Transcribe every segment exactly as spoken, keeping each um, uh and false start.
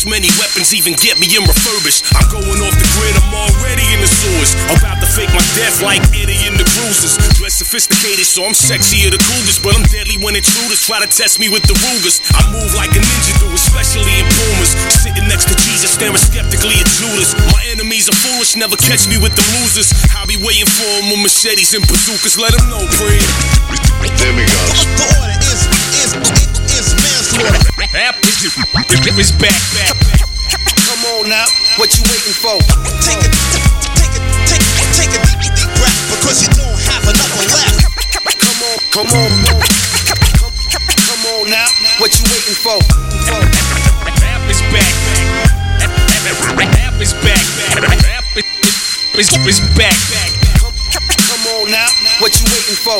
This many weapons even get me in refurbished. I'm going off the grid, I'm already in the sewers. About to fake my death like Eddie in the Cruisers. Dressed sophisticated, so I'm sexier the cougars, but I'm deadly when intruders try to test me with the Rugers. I move like a ninja do, especially in Pumas. Sitting next to Jesus, staring skeptically at Judas. My enemies are foolish, never catch me with the losers. I'll be waiting for them with machetes and bazookas. Let them know, Fred. There we go. The order is, is, is manslaughter. Rap is back, back. Come on now, what you waiting for? Take it, take it, take it, take a deep, deep breath, because you don't have enough left. Come on, come on, come on now, what you waiting for? Rap is back, rap is back, rap is back. Come on now, what you waiting for?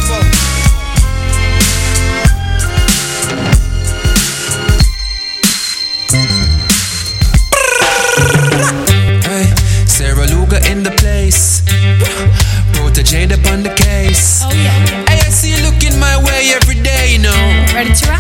Hey, Sarah Luga in the place. Protégé upon the case. Oh yeah. Hey, I see you looking my way every day, you know. Ready to rock?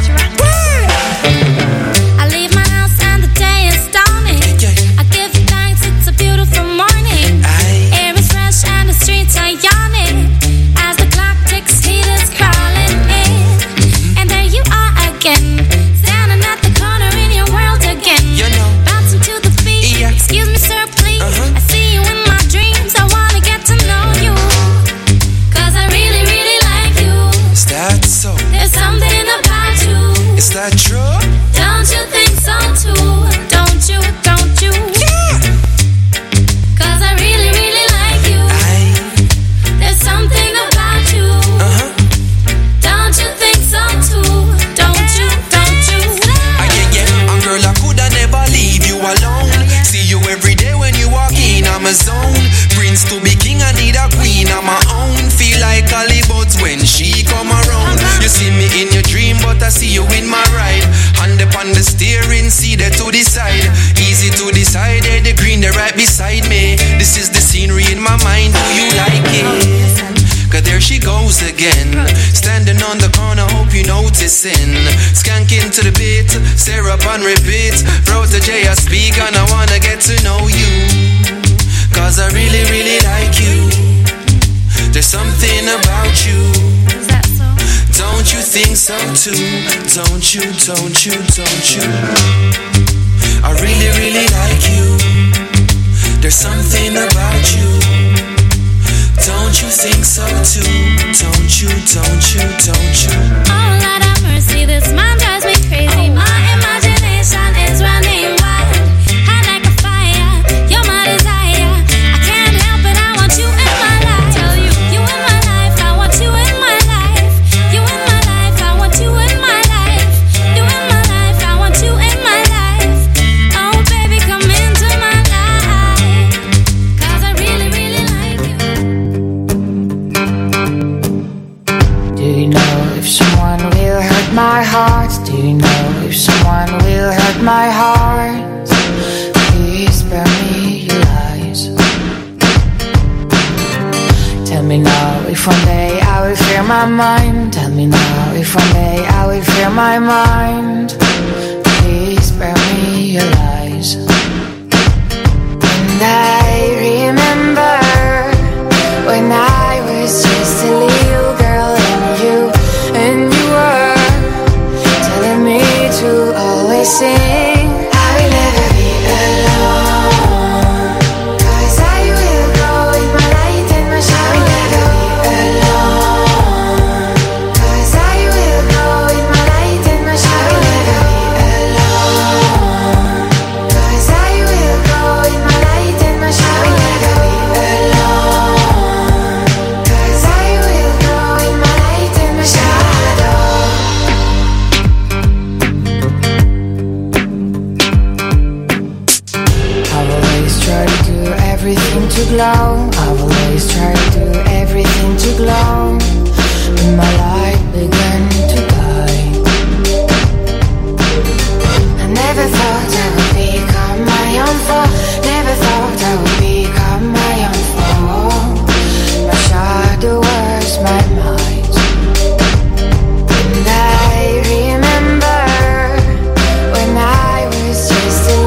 I leave my house and the day is dawning. I give you thanks, it's a beautiful morning. Air is fresh and the streets are yawning. As the clock ticks, heat is crawling in. And there you are again, standing at the corner in your world again. You know. Bouncing to the beat. Yeah. Excuse me, sir, please. Uh-huh. I see you in my dreams. I wanna get to know you, 'cause I really, really like you. Is that so? There's something about you. Is that true? Don't you think so too? Don't you, don't you? Yeah. 'Cause I really, really like you. Aye. There's something about you. Uh-huh. Don't you think so too? Don't you, don't you? Ah, yeah, yeah. And girl, I coulda never leave you alone. See you every day when you walk in, I'm a zone. Prince to be king, I need a queen of my own. Feel like Hollywood when she come around. You see me in your dream, but I see you in my ride. Hand upon the steering, see there to the side. Easy to decide, yeah, the green, they're right beside me. This is the scenery in my mind, do you like it? 'Cause there she goes again, standing on the corner, hope you noticing. Skanking to the beat, Sarah on repeat. Protégé, I speak and I wanna get to know you, 'cause I really, really like you. There's something about you. Is that so? Don't you think so too? Don't you, don't you, don't you? I really, really like you. There's something about you. Don't you think so too? Don't you, don't you, don't you? Oh, Lord have mercy, this man drives me crazy. My imagination is running wild. Hot like a fire, you're my desire. I can't help it, I want you in my life. Tell you, you in my life, I want you in my life. You in my life, I want you in my life. You in my life, I want you in my life. Oh, baby, come into my life, 'cause I really, really like you. Do you know if someone will hurt my heart? Do you know if someone will hurt my heart? Please spare me your lies. Tell me now if one day I will fear my mind. Tell me now if one day I will fear my mind. Please spare me your lies. And I remember when I was just a little girl and you, and you were telling me to always sing. I will never be alone, 'cause I will go with my light and my shine. I will never be alone, 'cause I will go with my light and my shine. I will never be alone, 'cause I will go with my light and my shine. I will never be alone, 'cause I will go with my light and my shadow. I will always try to do everything to glow. I will always try to do everything to glow. When my light began to die, I never thought I would become my own foe. Never thought I would become my own foe. My shadow was my mind. And I remember when I was just a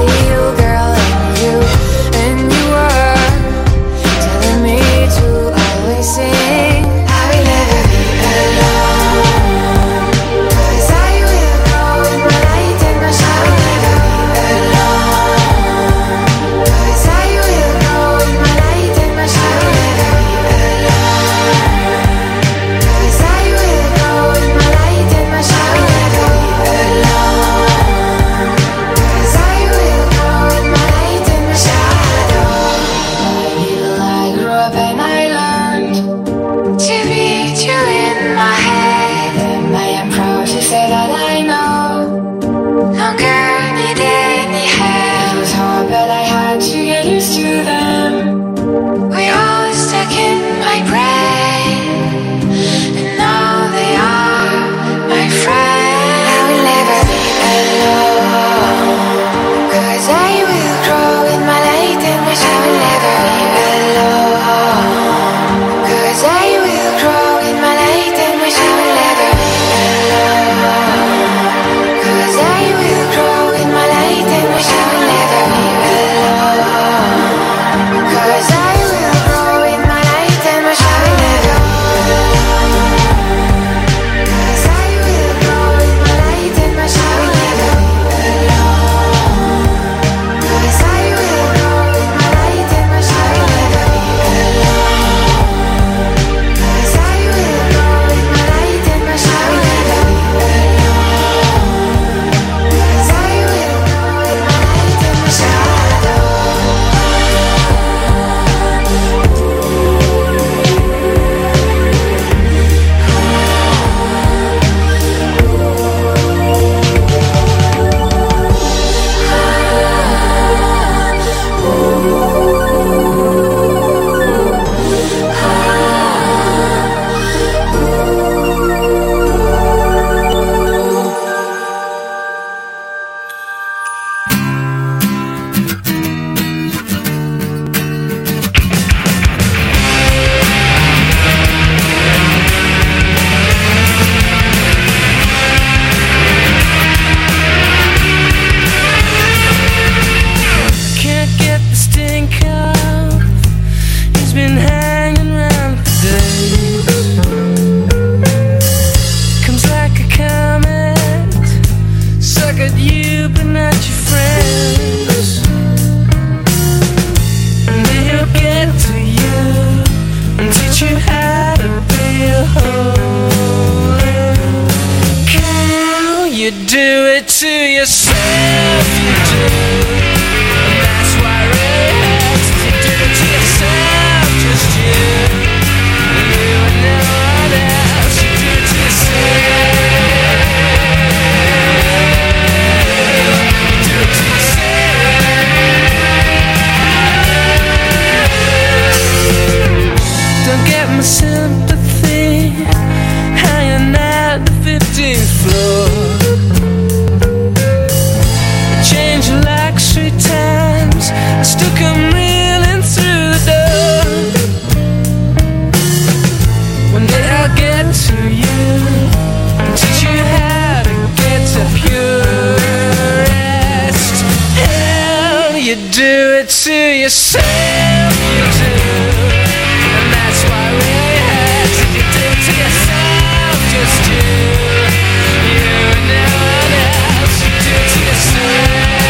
do it to yourself, you do. And that's why we're here. Did you do it to yourself, just you? You and no one else. You do it to yourself.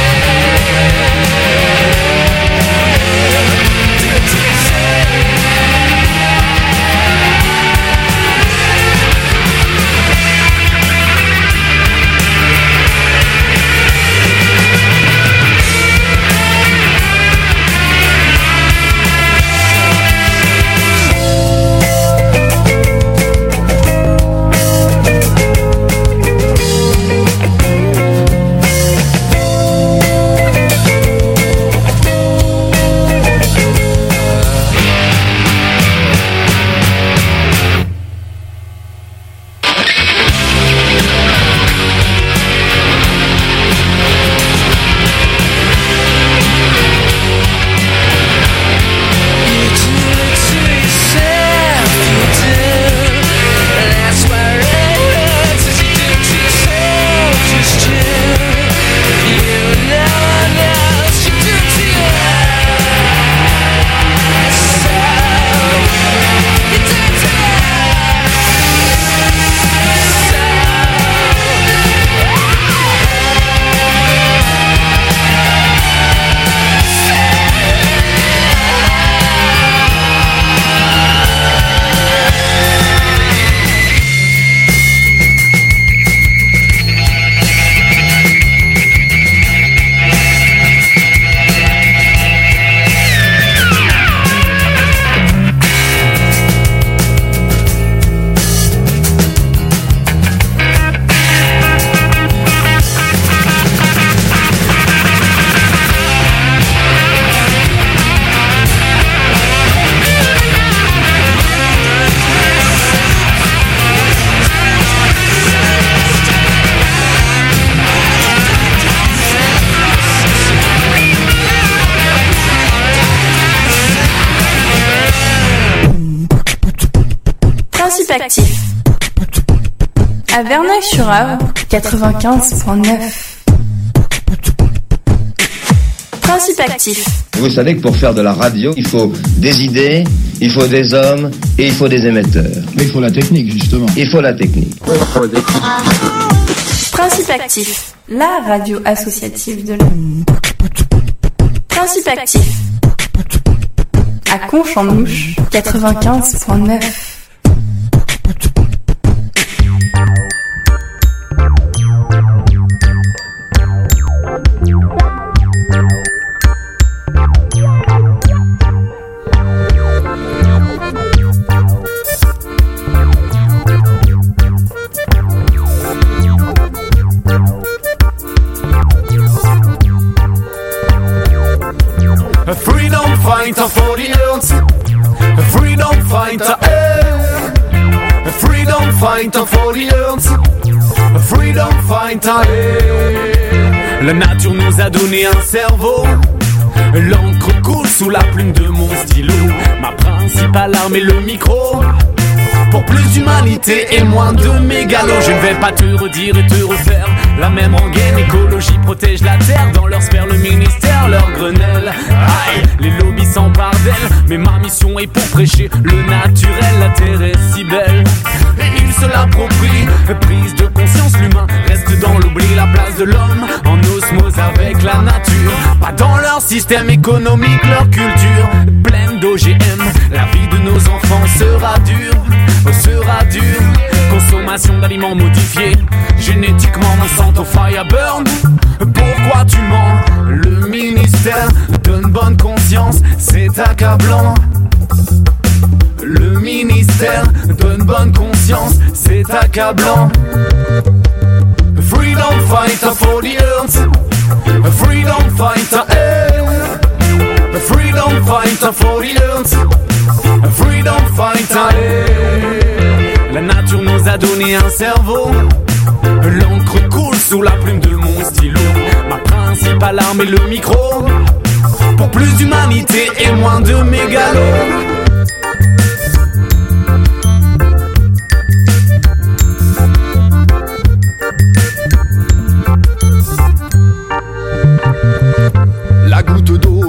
Do it to yourself. Actif à Verneuil-sur-Avre quatre-vingt-quinze neuf. Principe actif. Vous savez que pour faire de la radio, il faut des idées, il faut des hommes et il faut des émetteurs. Mais il faut la technique, justement. Il faut la technique. Principe actif, la radio associative de la... Principe actif à Conche-en-Ouche quatre-vingt-quinze neuf. A freedom fighter for the earth. A freedom fighter, eh. A freedom fighter for the earth. A freedom fighter, eh. La nature nous a donné un cerveau. L'encre coule sous la plume de mon stylo. Ma principale arme est le micro. Pour plus d'humanité et moins de mégalo. Je ne vais pas te redire et te refaire la même rengaine. Écologie protège la terre. Dans leur sphère le ministère, leur grenelle. Aïe, les lobbies s'emparent d'elle. Mais ma mission est pour prêcher le naturel. La terre est si belle et ils se l'approprient. Prise de conscience, l'humain reste dans l'oubli. La place de l'homme en osmose avec la nature. Pas dans leur système économique, leur culture pleine d'O G M. La vie de nos enfants sera dure, sera dure. Consommation d'aliments modifiés génétiquement, Monsanto Fireburn. Pourquoi tu mens? Le ministère donne bonne conscience, c'est accablant. Le ministère donne bonne conscience, c'est accablant. Freedom fighter for the earth. A freedom fighter, eh. A freedom fighter for the earth. A freedom fighter, eh. La nature nous a donné un cerveau. L'encre coule sous la plume de mon stylo. Ma principale arme est le micro. Pour plus d'humanité et moins de mégalo. La goutte d'eau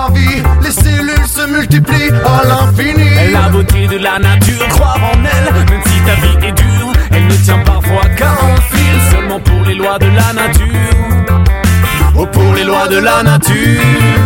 la vie, les cellules se multiplient à l'infini. La beauté de la nature, croire en elle, même si ta vie est dure, elle ne tient parfois qu'à un fil, seulement pour les lois de la nature. Oh, pour les lois de la nature.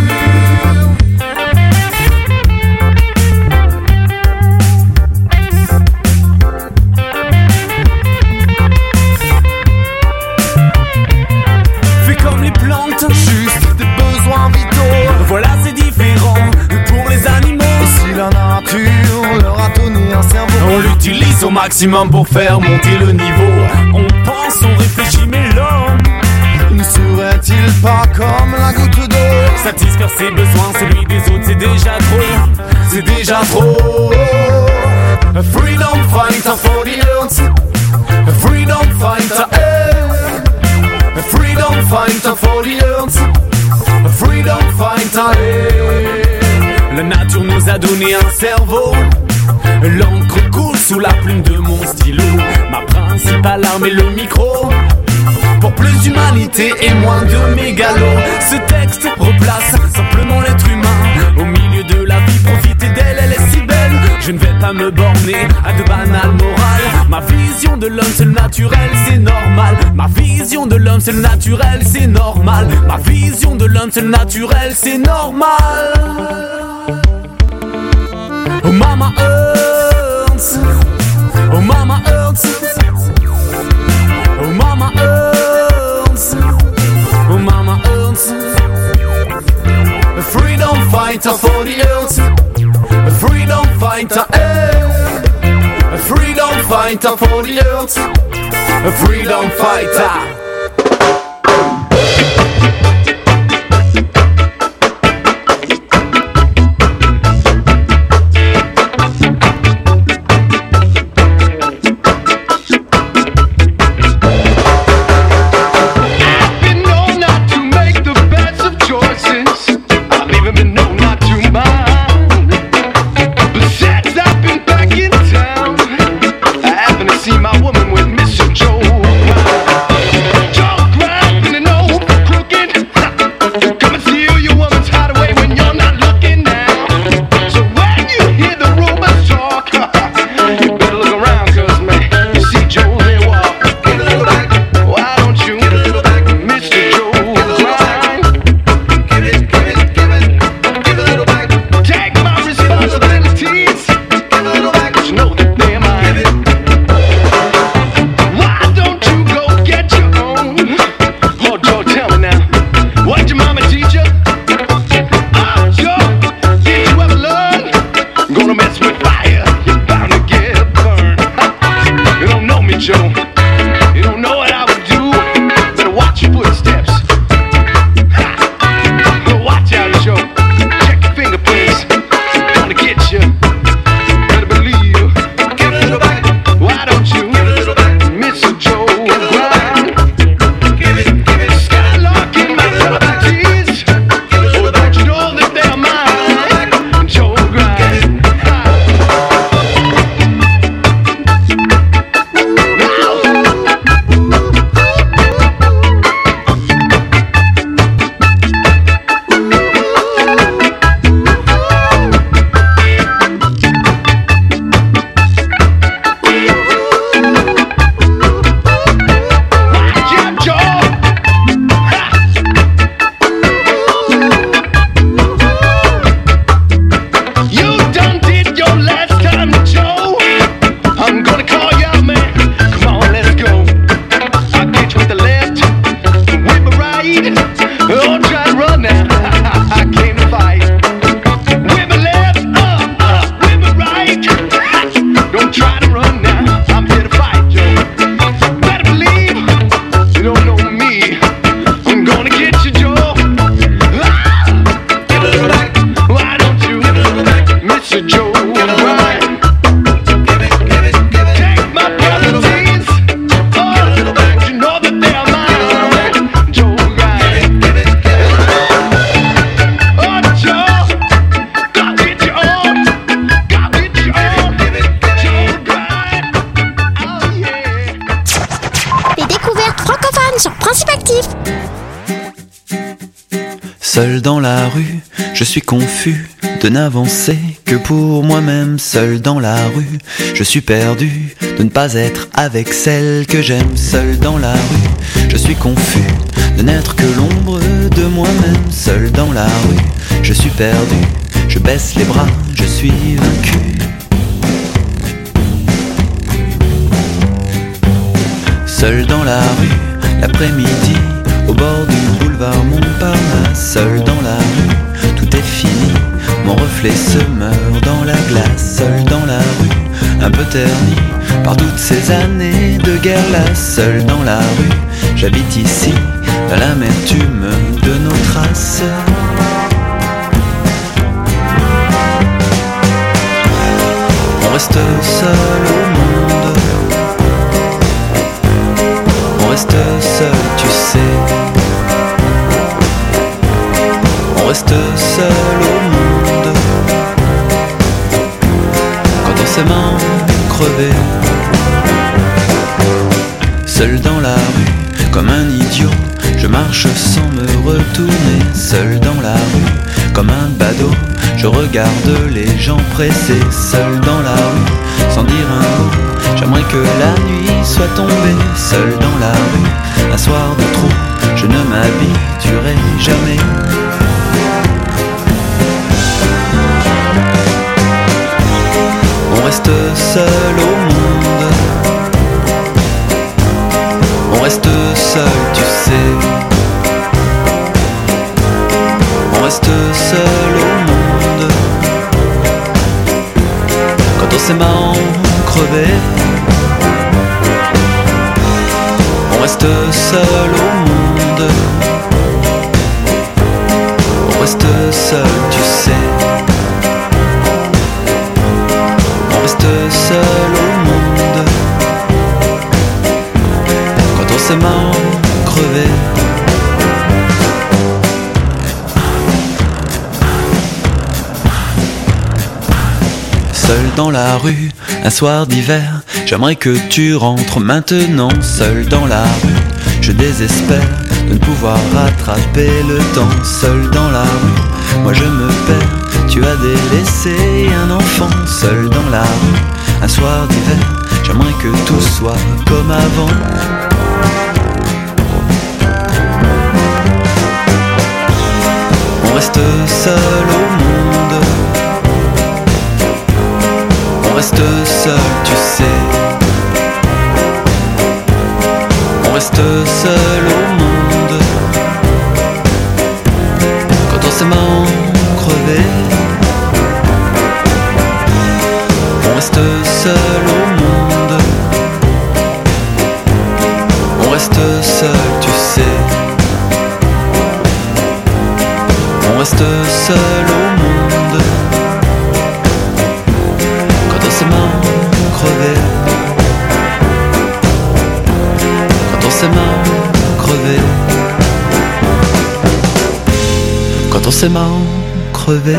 Juste des besoins vitaux. Voilà, c'est différent pour les animaux. Si la nature leur a donné un cerveau, on l'utilise au maximum pour faire monter le niveau. On pense, on réfléchit, mais l'homme ne serait-il pas comme la goutte d'eau? Satisfaire ses besoins, celui des autres, c'est déjà trop. C'est déjà trop. A freedom fighter for the earth. A freedom fighter, hey. A freedom fighter for the earth. A freedom fighter, hey. La nature nous a donné un cerveau. L'encre coule sous la plume de mon stylo. Ma principale arme est le micro. Pour plus d'humanité et moins de mégalos. Ce texte replace simplement l'être humain au milieu de la vie, profiter d'elle, elle est si belle. Je ne vais pas me borner à de banales morales. Ma vision de l'homme c'est le naturel, c'est normal. Ma vision de l'homme c'est le naturel, c'est normal. Ma vision de l'homme c'est le naturel, c'est normal. Oh mama hurts. Oh mama hurts. Oh mama hurts. Oh mama hurts. A freedom fighter for the earth. A freedom fighter, hey. A freedom fighter for the earth. A freedom fighter. Joe, Joe, grinding and old crooked. Seul dans la rue, je suis confus de n'avancer que pour moi-même. Seul dans la rue, je suis perdu de ne pas être avec celle que j'aime. Seul dans la rue, je suis confus de n'être que l'ombre de moi-même. Seul dans la rue, je suis perdu, je baisse les bras, je suis vaincu. Seul dans la rue, l'après-midi, au bord du boulevard Montparnasse. Seul dans la rue, tout est fini, mon reflet se meurt dans la glace. Seul dans la rue, un peu terni par toutes ces années de guerre là. Seul dans la rue, j'habite ici, dans l'amertume de nos traces. On reste seul au monde, on reste seul, tu sais. On reste seul au monde quand on s'aimant crevé. Seul dans la rue, comme un idiot, je marche sans me retourner. Seul dans la rue, comme un badaud, je regarde les gens pressés. Seul dans la rue, sans dire un mot, j'aimerais que la nuit soit tombée. Seul dans la rue, un soir de trop, je ne m'habituerai jamais. On reste seul au monde, on reste seul, tu sais. On reste seul au monde quand on s'aimant crevé. On reste seul au monde, on reste seul, tu sais. On reste seul au monde quand on s'aimant crevé. Seul dans la rue, un soir d'hiver, j'aimerais que tu rentres maintenant. Seul dans la rue, je désespère de ne pouvoir rattraper le temps. Seul dans la rue, moi je me perds, tu as délaissé un enfant. Seul dans la rue, un soir d'hiver, j'aimerais que tout soit comme avant. On reste seul au monde, on reste seul, tu sais. On reste seul au monde quand on s'aimant crevé. On reste seul au monde, on reste seul, tu sais. On reste seul au monde quand on s'aimant crevé. Quand on s'aimant crevé. Quand on s'aimant crevé.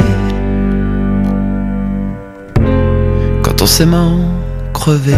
Quand on s'aimant crevé.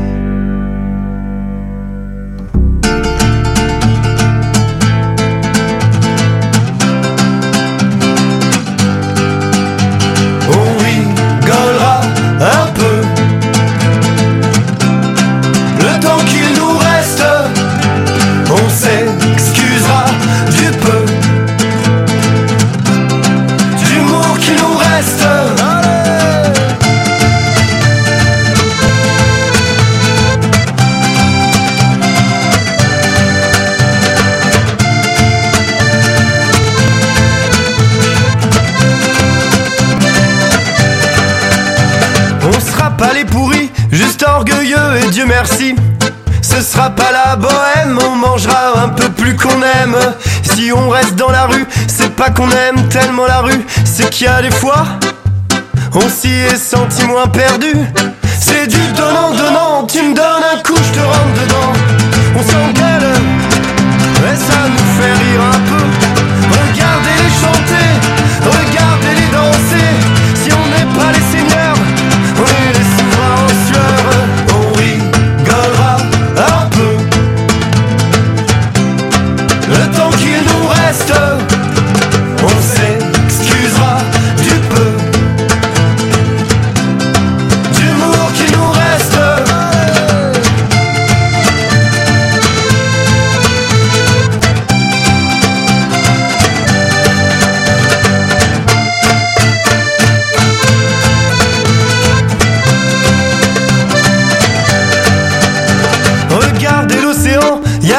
Dieu merci, ce sera pas la bohème, on mangera un peu plus qu'on aime. Si on reste dans la rue, c'est pas qu'on aime tellement la rue, c'est qu'il y a des fois, on s'y est senti moins perdu. C'est du donnant-donnant, tu me donnes un coup, je te rentre dedans. On s'engueule, et ça nous fait rire un peu. Regardez-les chanter, regardez-les danser. Si on n'est pas les seigneurs, on est les souverains en sueur. On rigolera un peu, le temps qu'il nous reste. On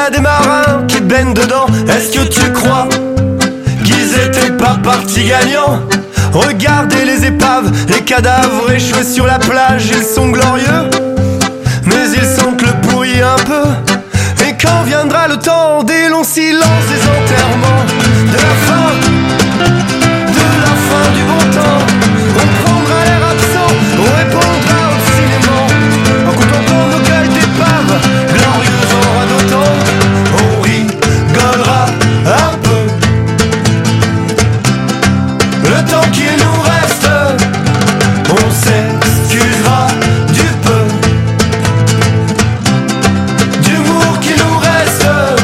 a des marins qui baignent dedans. Est-ce que tu crois qu'ils étaient pas partis gagnants? Regardez les épaves, les cadavres échoués sur la plage. Ils sont glorieux, mais ils sentent le pourri un peu. Et quand viendra le temps des longs silences, des enterrements, de la fin, de la fin du bon temps, on prendra l'air absent, on répondra obstinément, en contemplant nos gueules d'épaves, glorieuses en radotant, on rigolera un peu. Le temps qui nous reste, on s'excusera du peu d'humour qui nous reste.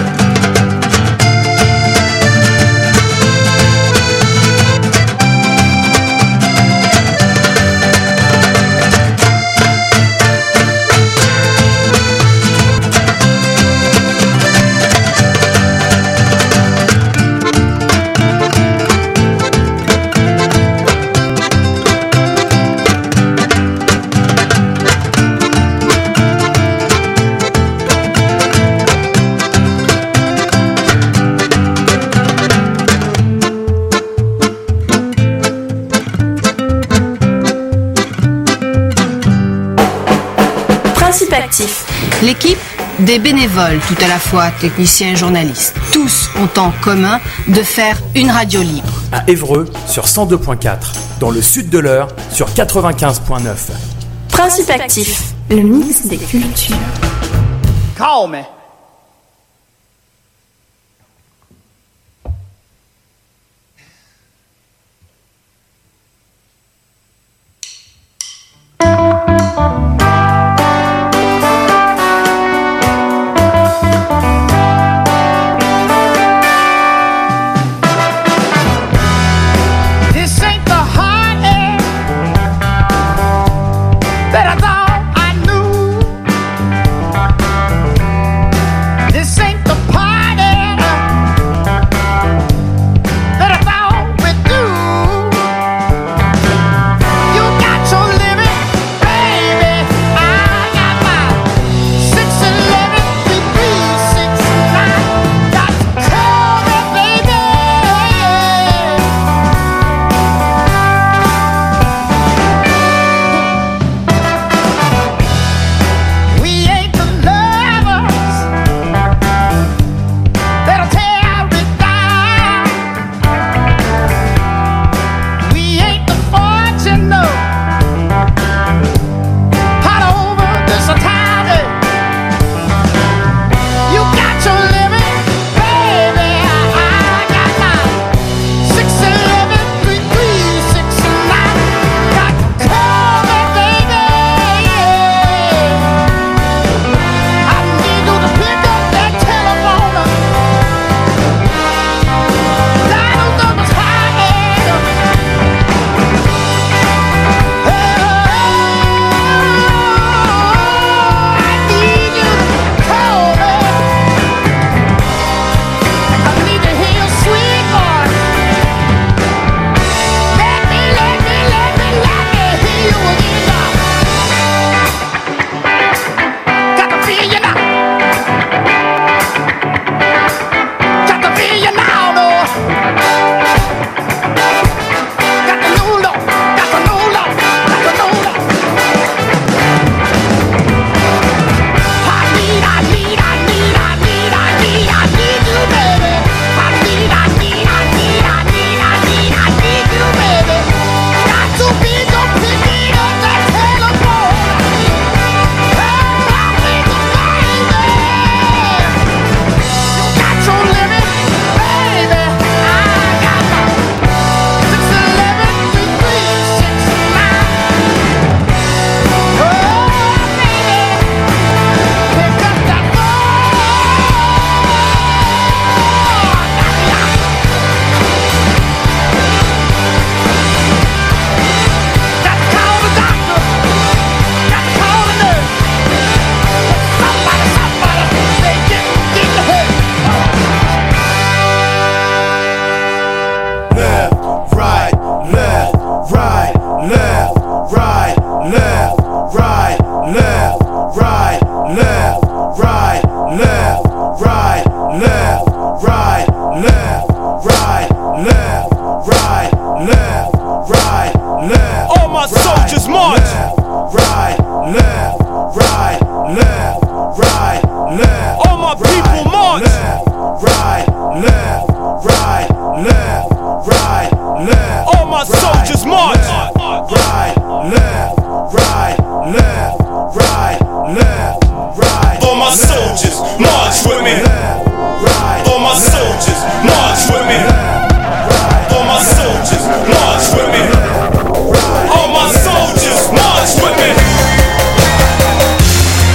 Actif. L'équipe, des bénévoles tout à la fois, techniciens et journalistes. Tous ont en commun de faire une radio libre. À Évreux sur cent deux point quatre, dans le sud de l'Eure sur quatre-vingt-quinze point neuf. Principe Actif, le mix des cultures. Call me.